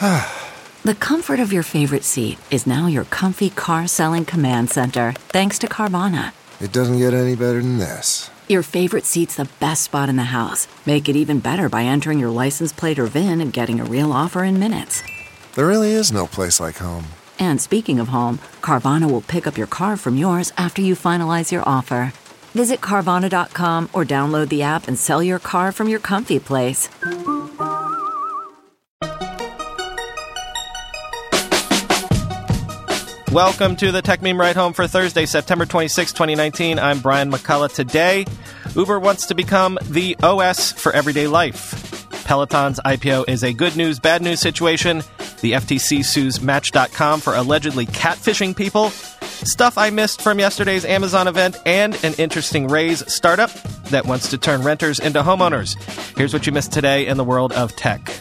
The comfort of your favorite seat is now your comfy car-selling command center, thanks to Carvana. It doesn't get any better than this. Your favorite seat's the best spot in the house. Make it even better by entering your license plate or VIN and getting a real offer in minutes. There really is no place like home. And speaking of home, Carvana will pick up your car from yours after you finalize your offer. Visit Carvana.com or download the app and sell your car from your comfy place. Welcome to the Tech Meme Ride Home for Thursday, September 26, 2019. I'm Brian McCullough. Today, Uber wants to become the OS for everyday life. Peloton's IPO is a good news, bad news situation. The FTC sues Match.com for allegedly catfishing people. Stuff I missed from yesterday's Amazon event, and an interesting Raise startup that wants to turn renters into homeowners. Here's what you missed today in the world of tech.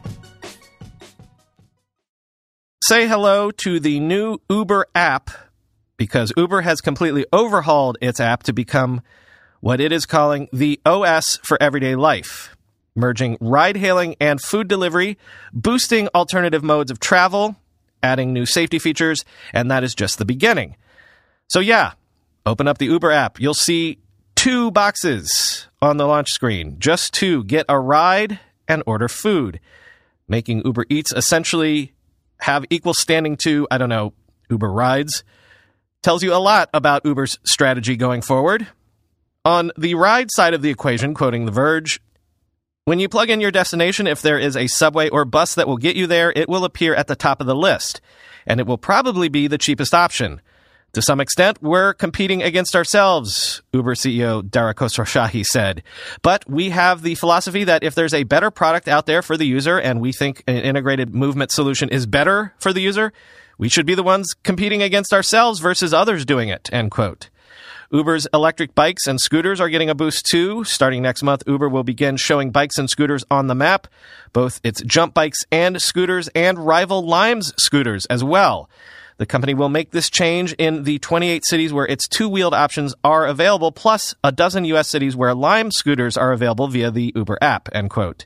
Say hello to the new Uber app, because Uber has completely overhauled its app to become what it is calling the OS for everyday life, merging ride-hailing and food delivery, boosting alternative modes of travel, adding new safety features, and that is just the beginning. So yeah, open up the Uber app. You'll see 2 boxes on the launch screen, just to get a ride and order food, making Uber Eats essentially have equal standing to, Uber Rides. Tells you a lot about Uber's strategy going forward. On the ride side of the equation, quoting The Verge, when you plug in your destination, if there is a subway or bus that will get you there, it will appear at the top of the list, and it will probably be the cheapest option. To some extent, we're competing against ourselves, Uber CEO Dara Khosrowshahi said. But we have the philosophy that if there's a better product out there for the user, and we think an integrated movement solution is better for the user, we should be the ones competing against ourselves versus others doing it, end quote. Uber's electric bikes and scooters are getting a boost too. Starting next month, Uber will begin showing bikes and scooters on the map, both its jump bikes and scooters, and rival Lime's scooters as well. The company will make this change in the 28 cities where its two-wheeled options are available, plus a dozen U.S. cities where Lime scooters are available via the Uber app, end quote.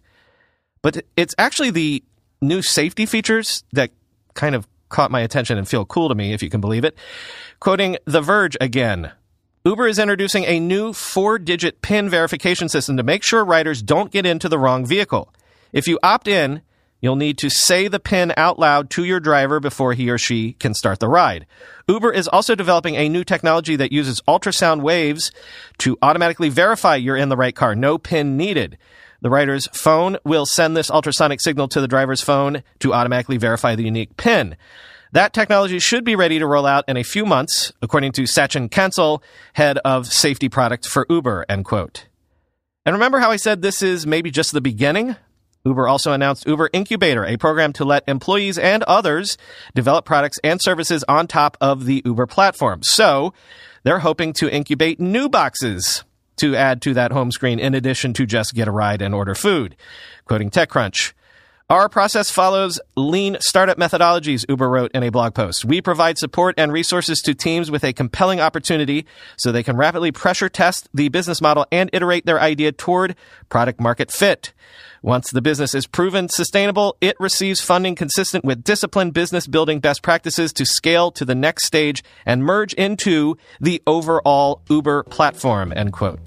But it's actually the new safety features that kind of caught my attention and feel cool to me, if you can believe it. Quoting The Verge again, Uber is introducing a new 4-digit PIN verification system to make sure riders don't get into the wrong vehicle. If you opt in, you'll need to say the PIN out loud to your driver before he or she can start the ride. Uber is also developing a new technology that uses ultrasound waves to automatically verify you're in the right car. No PIN needed. The rider's phone will send this ultrasonic signal to the driver's phone to automatically verify the unique PIN. That technology should be ready to roll out in a few months, according to Sachin Kansal, head of safety product for Uber, end quote. And remember how I said this is maybe just the beginning? Uber also announced Uber Incubator, a program to let employees and others develop products and services on top of the Uber platform. So they're hoping to incubate new boxes to add to that home screen in addition to just get a ride and order food. Quoting TechCrunch, our process follows lean startup methodologies, Uber wrote in a blog post. We provide support and resources to teams with a compelling opportunity so they can rapidly pressure test the business model and iterate their idea toward product market fit. Once the business is proven sustainable, it receives funding consistent with disciplined business building best practices to scale to the next stage and merge into the overall Uber platform, end quote.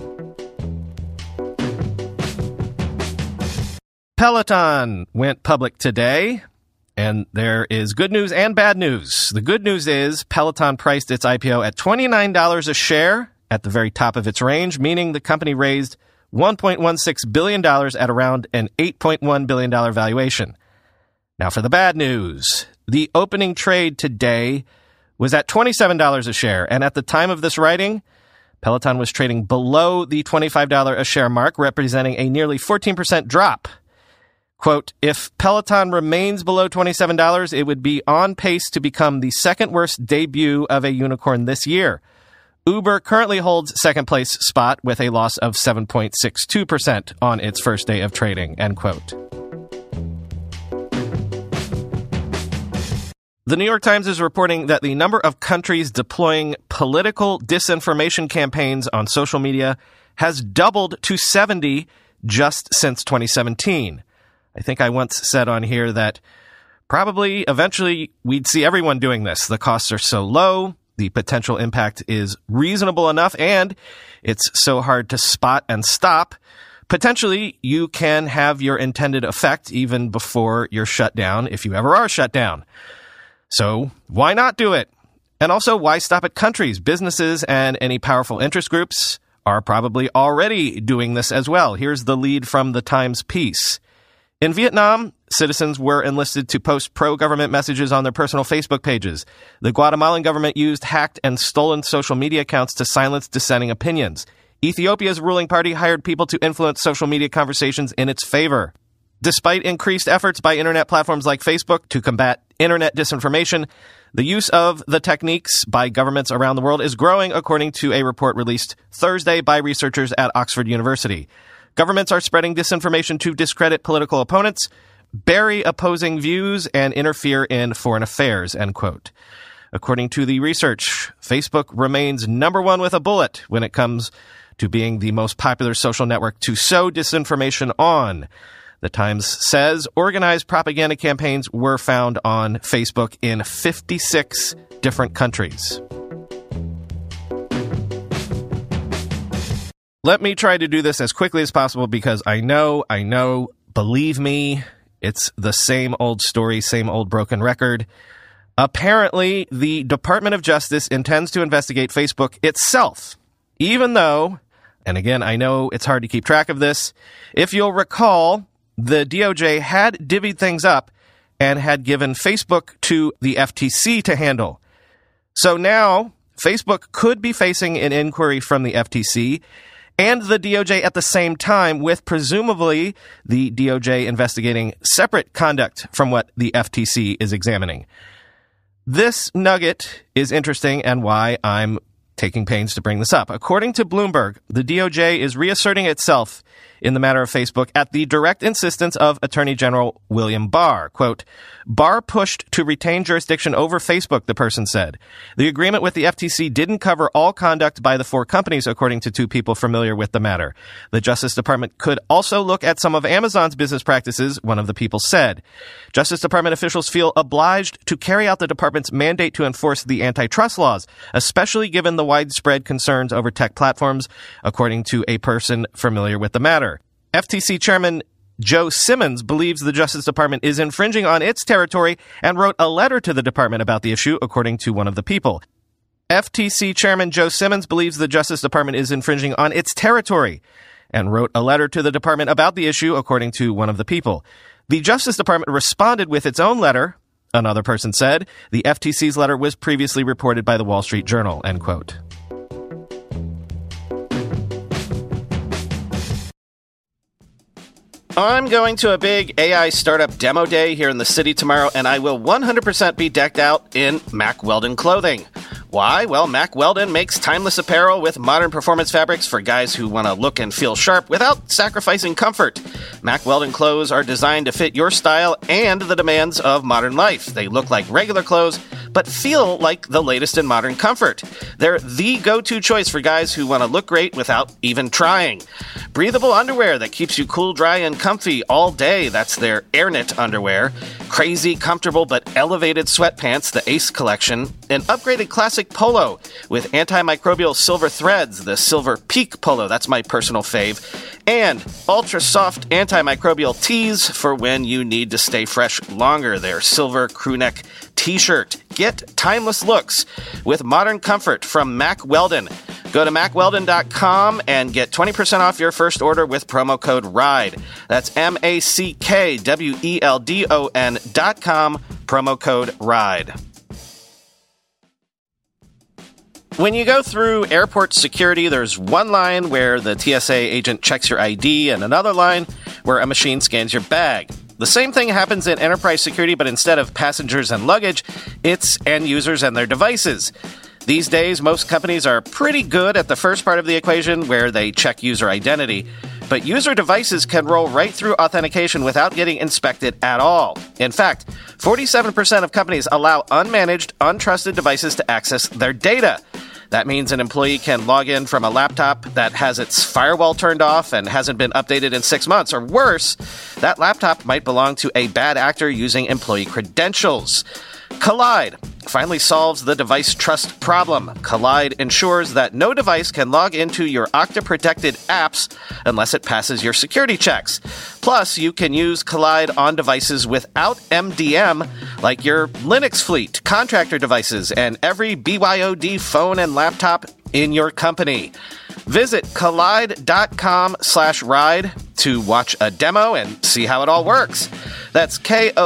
Peloton went public today, and there is good news and bad news. The good news is Peloton priced its IPO at $29 a share at the very top of its range, meaning the company raised $1.16 billion at around an $8.1 billion valuation. Now for the bad news. The opening trade today was at $27 a share, and at the time of this writing, Peloton was trading below the $25 a share mark, representing a nearly 14% drop. Quote, if Peloton remains below $27, it would be on pace to become the second worst debut of a unicorn this year. Uber currently holds second place spot with a loss of 7.62% on its first day of trading, end quote. The New York Times is reporting that the number of countries deploying political disinformation campaigns on social media has doubled to 70 just since 2017. I think I once said on here that probably eventually we'd see everyone doing this. The costs are so low, the potential impact is reasonable enough, and it's so hard to spot and stop. Potentially, you can have your intended effect even before you're shut down, if you ever are shut down. So why not do it? And also, why stop at countries? Businesses and any powerful interest groups are probably already doing this as well. Here's the lead from the Times piece. In Vietnam, citizens were enlisted to post pro-government messages on their personal Facebook pages. The Guatemalan government used hacked and stolen social media accounts to silence dissenting opinions. Ethiopia's ruling party hired people to influence social media conversations in its favor. Despite increased efforts by internet platforms like Facebook to combat internet disinformation, the use of the techniques by governments around the world is growing, according to a report released Thursday by researchers at Oxford University. Governments are spreading disinformation to discredit political opponents, bury opposing views, and interfere in foreign affairs, end quote. According to the research, Facebook remains number one with a bullet when it comes to being the most popular social network to sow disinformation on. The Times says organized propaganda campaigns were found on Facebook in 56 different countries. Let me try to do this as quickly as possible because I know, believe me, it's the same old story, same old broken record. Apparently, the Department of Justice intends to investigate Facebook itself, even though, and again, I know it's hard to keep track of this, if you'll recall, the DOJ had divvied things up and had given Facebook to the FTC to handle. So now, Facebook could be facing an inquiry from the FTC and the DOJ at the same time, with presumably the DOJ investigating separate conduct from what the FTC is examining. This nugget is interesting and why I'm taking pains to bring this up. According to Bloomberg, the DOJ is reasserting itself in the matter of Facebook at the direct insistence of Attorney General William Barr. Quote, Barr pushed to retain jurisdiction over Facebook, the person said. The agreement with the FTC didn't cover all conduct by the four companies, according to two people familiar with the matter. The Justice Department could also look at some of Amazon's business practices, one of the people said. Justice Department officials feel obliged to carry out the department's mandate to enforce the antitrust laws, especially given the widespread concerns over tech platforms, according to a person familiar with the matter. FTC Chairman Joe Simmons believes the Justice Department is infringing on its territory and wrote a letter to the department about the issue, according to one of the people. FTC Chairman Joe Simmons believes the Justice Department is infringing on its territory and wrote a letter to the department about the issue, according to one of the people. The Justice Department responded with its own letter, another person said. The FTC's letter was previously reported by the Wall Street Journal, end quote. I'm going to a big AI startup demo day here in the city tomorrow, and I will 100% be decked out in Mack Weldon clothing. Why? Well, Mack Weldon makes timeless apparel with modern performance fabrics for guys who want to look and feel sharp without sacrificing comfort. Mack Weldon clothes are designed to fit your style and the demands of modern life. They look like regular clothes, but feel like the latest in modern comfort. They're the go-to choice for guys who want to look great without even trying. Breathable underwear that keeps you cool, dry, and comfy all day. That's their AirKnit underwear. Crazy, comfortable, but elevated sweatpants, the Ace collection. An upgraded classic polo with antimicrobial silver threads, the Silver Peak polo. That's my personal fave. And ultra-soft antimicrobial tees for when you need to stay fresh longer. Their silver crewneck t-shirt. Get timeless looks with modern comfort from Mack Weldon. Go to MackWeldon.com and get 20% off your first order with promo code RIDE. That's MackWeldon.com, promo code RIDE. When you go through airport security, there's one line where the TSA agent checks your ID and another line where a machine scans your bag. The same thing happens in enterprise security, but instead of passengers and luggage, it's end users and their devices. These days, most companies are pretty good at the first part of the equation where they check user identity, but user devices can roll right through authentication without getting inspected at all. In fact, 47% of companies allow unmanaged, untrusted devices to access their data. That means an employee can log in from a laptop that has its firewall turned off and hasn't been updated in 6 months. Or worse, that laptop might belong to a bad actor using employee credentials. Kolide finally solves the device trust problem. Kolide ensures that no device can log into your Okta-protected apps unless it passes your security checks. Plus, you can use Kolide on devices without MDM, like your Linux fleet, contractor devices, and every BYOD phone and laptop in your company. Visit kolide.com/ride to watch a demo and see how it all works. That's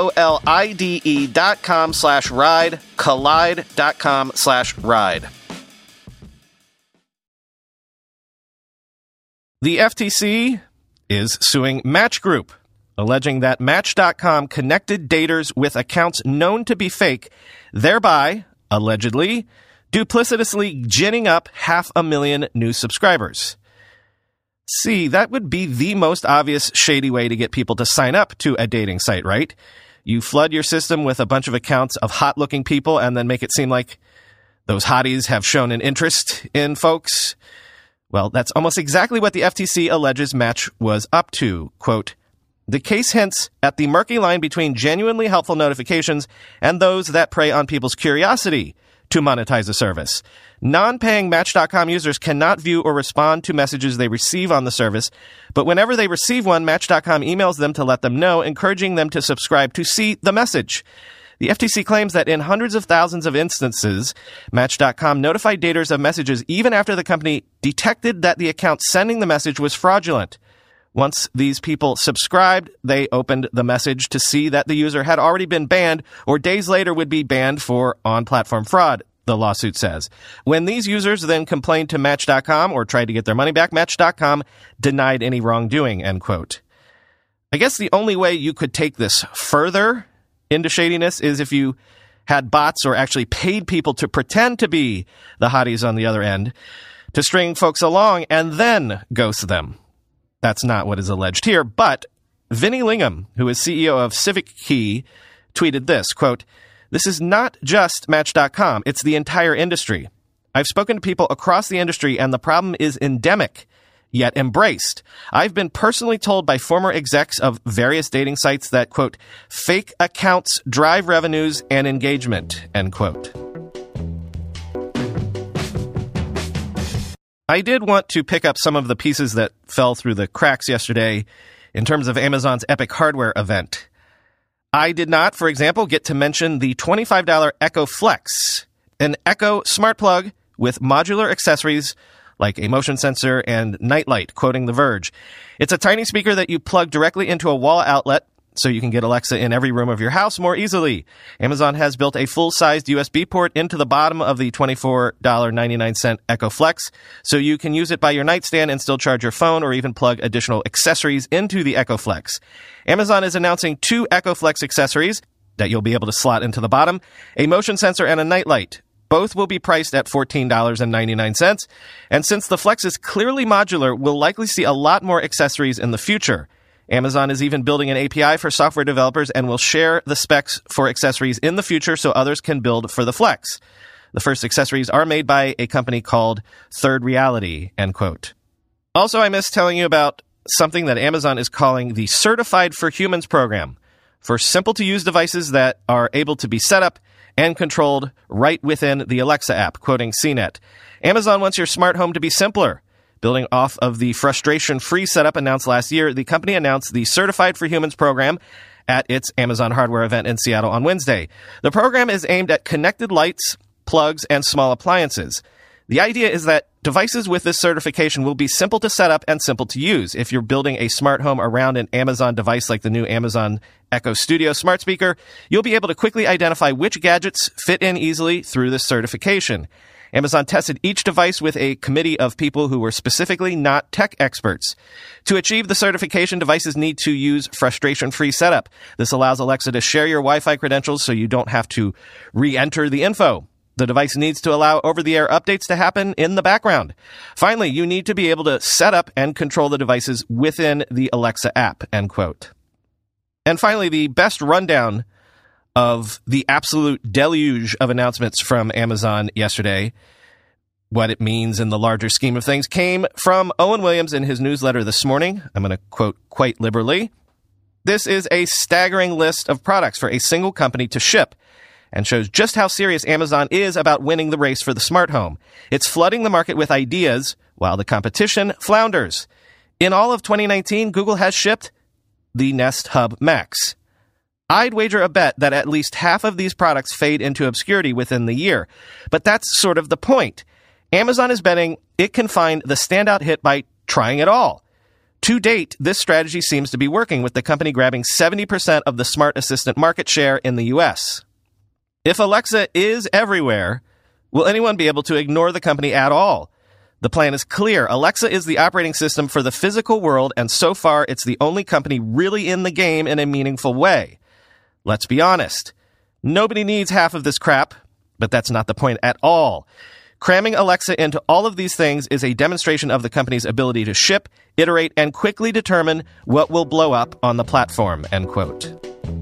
KOLIDE.com/ride, kolide.com/ride. The FTC is suing Match Group, alleging that Match.com connected daters with accounts known to be fake, thereby, allegedly, duplicitously ginning up 500,000 new subscribers. See, that would be the most obvious shady way to get people to sign up to a dating site, right? You flood your system with a bunch of accounts of hot-looking people and then make it seem like those hotties have shown an interest in folks. Well, that's almost exactly what the FTC alleges Match was up to. Quote, "The case hints at the murky line between genuinely helpful notifications and those that prey on people's curiosity to monetize a service. Non-paying Match.com users cannot view or respond to messages they receive on the service, but whenever they receive one, Match.com emails them to let them know, encouraging them to subscribe to see the message." The FTC claims that in hundreds of thousands of instances, Match.com notified daters of messages even after the company detected that the account sending the message was fraudulent. Once these people subscribed, they opened the message to see that the user had already been banned or days later would be banned for on-platform fraud, the lawsuit says. When these users then complained to Match.com or tried to get their money back, Match.com denied any wrongdoing, end quote. I guess the only way you could take this further into shadiness is if you had bots or actually paid people to pretend to be the hotties on the other end to string folks along and then ghost them. That's not what is alleged here, but Vinny Lingham, who is CEO of CivicKey, tweeted this, quote, "This is not just Match.com, it's the entire industry. I've spoken to people across the industry and the problem is endemic, yet embraced. I've been personally told by former execs of various dating sites that, quote, fake accounts drive revenues and engagement, end quote." I did want to pick up some of the pieces that fell through the cracks yesterday in terms of Amazon's Epic Hardware event. I did not, for example, get to mention the $25 Echo Flex, an Echo smart plug with modular accessories like a motion sensor and nightlight, quoting The Verge. It's a tiny speaker that you plug directly into a wall outlet so you can get Alexa in every room of your house more easily. Amazon has built a full-sized USB port into the bottom of the $24.99 Echo Flex, so you can use it by your nightstand and still charge your phone or even plug additional accessories into the Echo Flex. Amazon is announcing 2 Echo Flex accessories that you'll be able to slot into the bottom, a motion sensor and a nightlight. Both will be priced at $14.99, and since the Flex is clearly modular, we'll likely see a lot more accessories in the future. Amazon is even building an API for software developers and will share the specs for accessories in the future so others can build for the Flex. The first accessories are made by a company called Third Reality, end quote. Also, I missed telling you about something that Amazon is calling the Certified for Humans program for simple-to-use devices that are able to be set up and controlled right within the Alexa app, quoting CNET. Amazon wants your smart home to be simpler. Building off of the frustration-free setup announced last year, the company announced the Certified for Humans program at its Amazon hardware event in Seattle on Wednesday. The program is aimed at connected lights, plugs, and small appliances. The idea is that devices with this certification will be simple to set up and simple to use. If you're building a smart home around an Amazon device like the new Amazon Echo Studio smart speaker, you'll be able to quickly identify which gadgets fit in easily through this certification. Amazon tested each device with a committee of people who were specifically not tech experts. To achieve the certification, devices need to use frustration-free setup. This allows Alexa to share your Wi-Fi credentials so you don't have to re-enter the info. The device needs to allow over-the-air updates to happen in the background. Finally, you need to be able to set up and control the devices within the Alexa app, end quote. And finally, the best rundown of the absolute deluge of announcements from Amazon yesterday what it means in the larger scheme of things came from Owen Williams in his newsletter this morning. I'm going to quote quite liberally. This is a staggering list of products for a single company to ship and shows just how serious Amazon is about winning the race for the smart home. It's flooding the market with ideas while the competition flounders. In all of 2019, Google has shipped the Nest Hub Max. I'd wager a bet that at least half of these products fade into obscurity within the year. But that's sort of the point. Amazon is betting it can find the standout hit by trying it all. To date, this strategy seems to be working, with the company grabbing 70% of the smart assistant market share in the US. If Alexa is everywhere, will anyone be able to ignore the company at all? The plan is clear. Alexa is the operating system for the physical world, and so far it's the only company really in the game in a meaningful way. Let's be honest. Nobody needs half of this crap, but that's not the point at all. Cramming Alexa into all of these things is a demonstration of the company's ability to ship, iterate, and quickly determine what will blow up on the platform, end quote.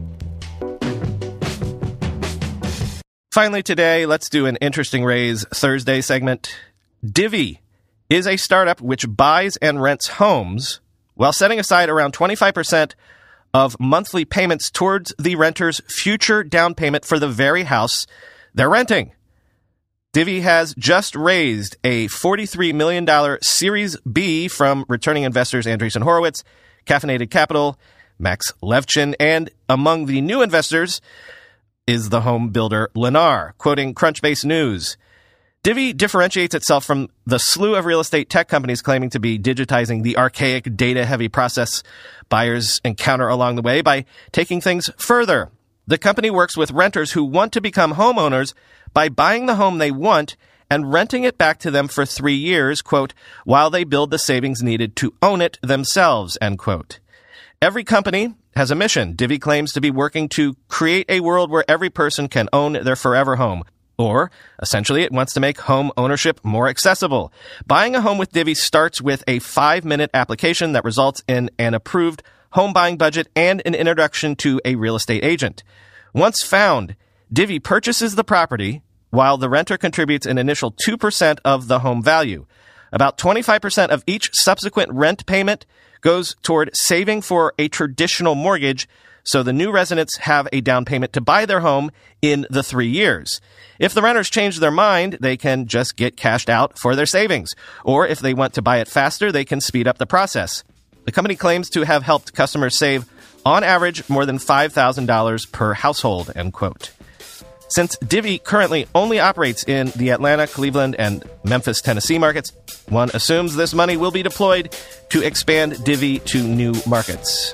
Finally today, let's do an Interesting Raise Thursday segment. Divvy is a startup which buys and rents homes while setting aside around 25% of monthly payments towards the renter's future down payment for the very house they're renting. Divvy has just raised a $43 million Series B from returning investors Andreessen Horowitz, Caffeinated Capital, Max Levchin, and among the new investors is the home builder Lennar. Quoting Crunchbase News, Divvy differentiates itself from the slew of real estate tech companies claiming to be digitizing the archaic, data-heavy process buyers encounter along the way by taking things further. The company works with renters who want to become homeowners by buying the home they want and renting it back to them for 3 years, quote, while they build the savings needed to own it themselves, end quote. Every company has a mission. Divvy claims to be working to create a world where every person can own their forever home. Or, essentially, it wants to make home ownership more accessible. Buying a home with Divvy starts with a 5-minute application that results in an approved home buying budget and an introduction to a real estate agent. Once found, Divvy purchases the property while the renter contributes an initial 2% of the home value. About 25% of each subsequent rent payment goes toward saving for a traditional mortgage, so the new residents have a down payment to buy their home in the 3 years. If the renters change their mind, they can just get cashed out for their savings. Or if they want to buy it faster, they can speed up the process. The company claims to have helped customers save, on average, more than $5,000 per household, end quote. Since Divvy currently only operates in the Atlanta, Cleveland, and Memphis, Tennessee markets, one assumes this money will be deployed to expand Divvy to new markets.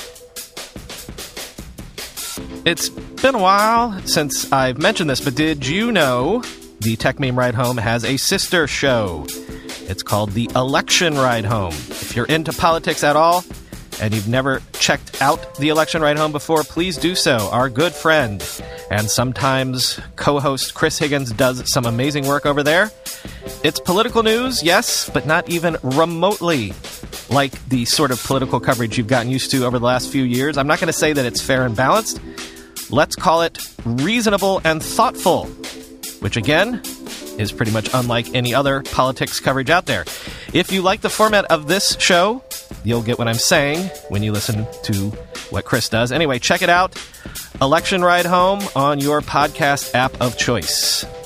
It's been a while since I've mentioned this, but did you know the Tech Meme Ride Home has a sister show? It's called the Election Ride Home. If you're into politics at all and you've never checked out the Election Ride Home before, please do so. Our good friend and sometimes co-host Chris Higgins does some amazing work over there. It's political news, yes, but not even remotely like the sort of political coverage you've gotten used to over the last few years. I'm not going to say that it's fair and balanced. Let's call it reasonable and thoughtful, which again is pretty much unlike any other politics coverage out there. If you like the format of this show, you'll get what I'm saying when you listen to what Chris does. Anyway, check it out. Election Ride Home on your podcast app of choice.